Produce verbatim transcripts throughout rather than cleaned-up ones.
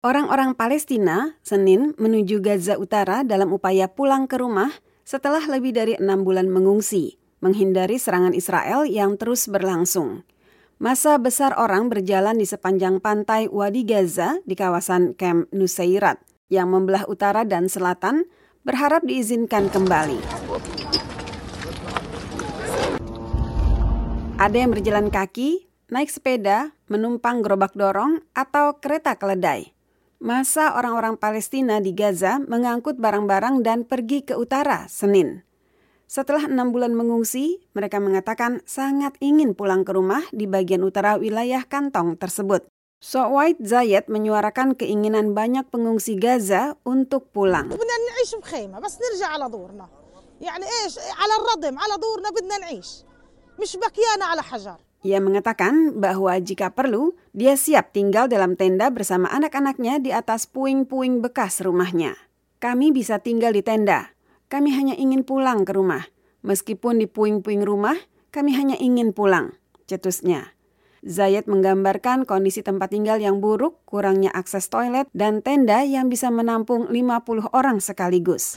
Orang-orang Palestina Senin menuju Gaza Utara dalam upaya pulang ke rumah setelah lebih dari enam bulan mengungsi, menghindari serangan Israel yang terus berlangsung. Massa besar orang berjalan di sepanjang pantai Wadi Gaza di kawasan Camp Nusairat yang membelah utara dan selatan berharap diizinkan kembali. Ada yang berjalan kaki, naik sepeda, menumpang gerobak dorong, atau kereta keledai. Massa orang-orang Palestina di Gaza mengangkut barang-barang dan pergi ke utara Senin. Setelah enam bulan mengungsi, mereka mengatakan sangat ingin pulang ke rumah di bagian utara wilayah kantong tersebut. Sowait Zayed menyuarakan keinginan banyak pengungsi Gaza untuk pulang. Ia mengatakan bahwa jika perlu, dia siap tinggal dalam tenda bersama anak-anaknya di atas puing-puing bekas rumahnya. Kami bisa tinggal di tenda. Kami hanya ingin pulang ke rumah. Meskipun di puing-puing rumah, kami hanya ingin pulang, cetusnya. Zayed menggambarkan kondisi tempat tinggal yang buruk, kurangnya akses toilet, dan tenda yang bisa menampung lima puluh orang sekaligus.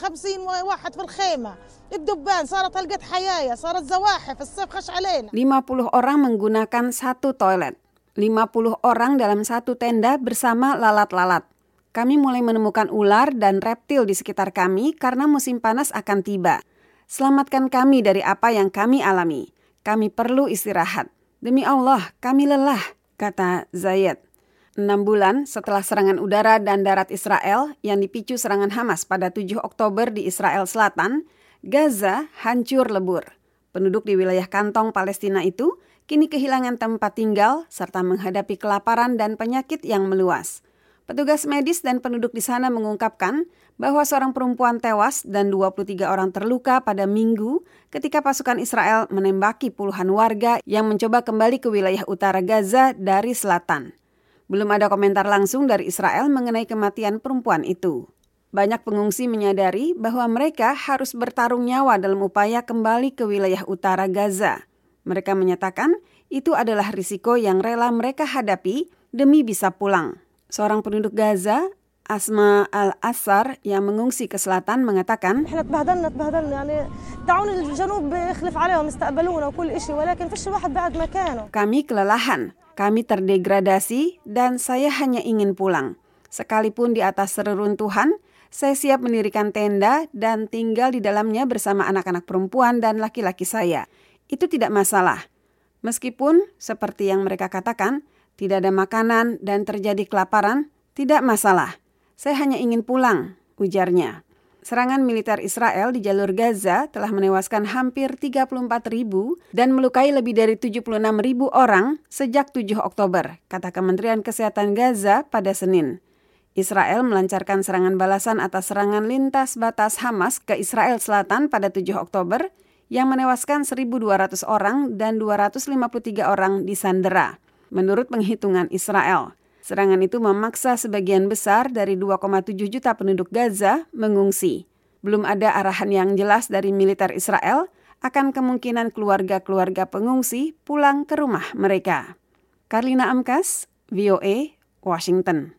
lima puluh orang menggunakan satu toilet. lima puluh orang dalam satu tenda bersama lalat-lalat. Kami mulai menemukan ular dan reptil di sekitar kami karena musim panas akan tiba. Selamatkan kami dari apa yang kami alami. Kami perlu istirahat. Demi Allah, kami lelah, kata Zayed. Enam bulan setelah serangan udara dan darat Israel yang dipicu serangan Hamas pada tujuh Oktober di Israel Selatan, Gaza hancur lebur. Penduduk di wilayah kantong Palestina itu kini kehilangan tempat tinggal serta menghadapi kelaparan dan penyakit yang meluas. Petugas medis dan penduduk di sana mengungkapkan bahwa seorang perempuan tewas dan dua puluh tiga orang terluka pada Minggu ketika pasukan Israel menembaki puluhan warga yang mencoba kembali ke wilayah utara Gaza dari selatan. Belum ada komentar langsung dari Israel mengenai kematian perempuan itu. Banyak pengungsi menyadari bahwa mereka harus bertarung nyawa dalam upaya kembali ke wilayah utara Gaza. Mereka menyatakan itu adalah risiko yang rela mereka hadapi demi bisa pulang. Seorang penduduk Gaza, Asma Al-Assar, yang mengungsi ke selatan mengatakan, kami kelelahan, kami terdegradasi, dan saya hanya ingin pulang. Sekalipun di atas reruntuhan, saya siap mendirikan tenda dan tinggal di dalamnya bersama anak-anak perempuan dan laki-laki saya. Itu tidak masalah. Meskipun, seperti yang mereka katakan, tidak ada makanan dan terjadi kelaparan, tidak masalah. Saya hanya ingin pulang, ujarnya. Serangan militer Israel di jalur Gaza telah menewaskan hampir tiga puluh empat ribu dan melukai lebih dari tujuh puluh enam ribu orang sejak tujuh Oktober, kata Kementerian Kesehatan Gaza pada Senin. Israel melancarkan serangan balasan atas serangan lintas batas Hamas ke Israel Selatan pada tujuh Oktober yang menewaskan seribu dua ratus orang dan dua ratus lima puluh tiga orang disandera. Menurut penghitungan Israel, serangan itu memaksa sebagian besar dari dua koma tujuh juta penduduk Gaza mengungsi. Belum ada arahan yang jelas dari militer Israel akan kemungkinan keluarga-keluarga pengungsi pulang ke rumah mereka. Karlina Amkas, V O A, Washington.